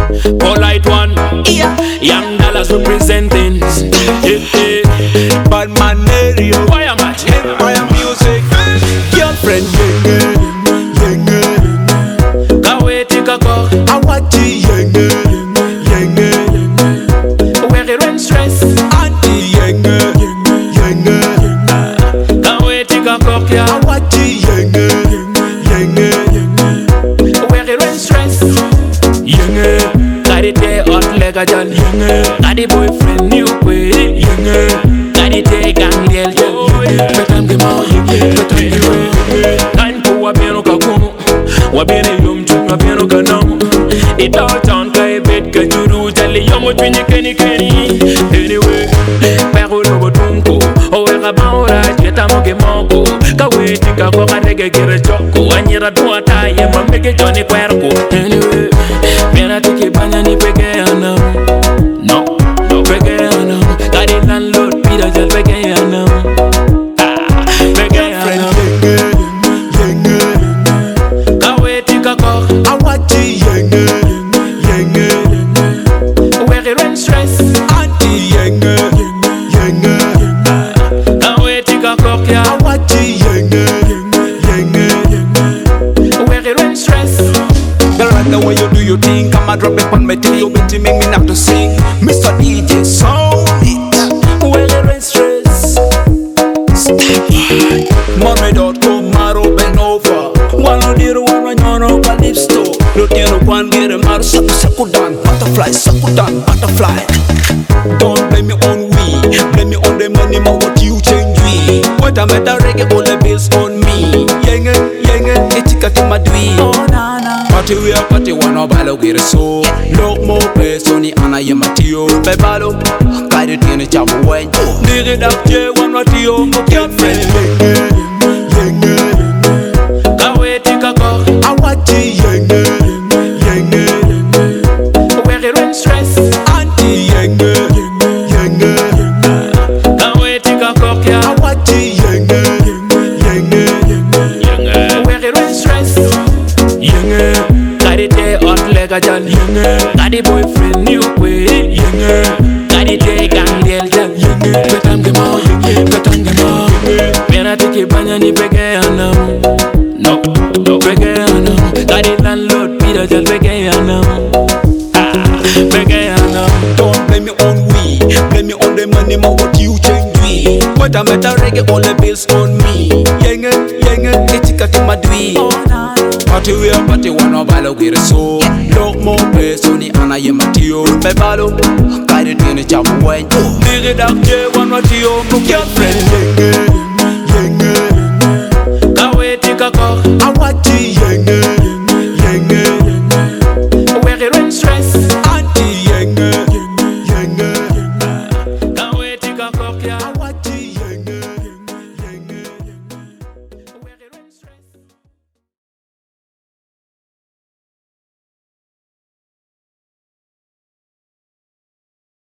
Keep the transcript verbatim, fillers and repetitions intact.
Polite one, yeah. Young dollars representing. Yeah, yeah. Bad man area. Why am I? Empire music. Girlfriend, yenge, yenge. Kawe tikako. Awati yenge, yenge, yenge. Where it rain stress. Auntie yenge, yenge. Kawe tikako kya. Awati yenge, yenge, yenge. Where it rain stress. Yenge. Got it there hot like a jal. Yenge. Got the boyfriend new way. Yenge. Got it there gang liel jal. Betam ke mau yenge. Betam ke mau. Kan po wabieno kakumu. Wabiene yom chuk wabieno kanamu. It all town kai bet ka juru jali yomo twinye keni keni. Anyway, pero logo tunko. Owe kabaura jeta moke moko. Kawe tika kwa kadege kire choko. Anyira duata ye mameke joni kwerko. Anyway, pena tiki banya ni peke anam. No, no peke anam. Kari landlord pida jal peke anam. Ah, peke anam. Yenge, yenge. Kawe tika ko. Awati yenge, yenge, yenge. Where it rain stress. Auntie yenge, yenge, yenge. Kawe tika ko kya. Awati yenge, yenge, yenge. Where it rain stress. Girl, right the way you do your thing, come and drop it on my thing. You bitch make me not to sing. Mister D J, sound it. Where it rain stress. Money dot com, Maro Benova. One on the one on your Calypso. Look at the one get a Maro Saku Sakudan. Butterfly, Sakudan, butterfly. Don't blame me on we. Blame me on the money, ma what you change we. What I met a reggae, all the bills on me. Yenge, yenge, etika to my dwi. Oh na na. Party we are party one of balo get a so. Look more place on the Anna Yamatio. Bebalo, guide it in a jam away. Dig it up, J one ratio. Girlfriend, yenge, yenge. Kawe tika ko. Awati yenge, yenge, yenge. Where it rain stress. Auntie yenge, yenge, yenge. Kawe tika ko kya. Awati yenge, yenge, yenge. Yenge. Where it rain stress. Yenge. Got it there hot like a jal. Yenge. Got the boyfriend new way. Yenge. Got it there gang liel jal. Yenge. Betam ke mau. Yenge. Betam ke mau. Pena tiki banya ni peke anam. No, no peke anam. Got it landlord pida jal peke anam. Ah, peke anam. Don't blame me on we. Blame me on the money, ma what you change we. What I met a reggae, all the bills on me. Yenge, yenge, etika to my dwi. Party we are party one of balo get a so. Look more place on the Anna Yamatio. Bebalo, guide it in a jam away. Dig it up, J one ratio. Girlfriend, yenge.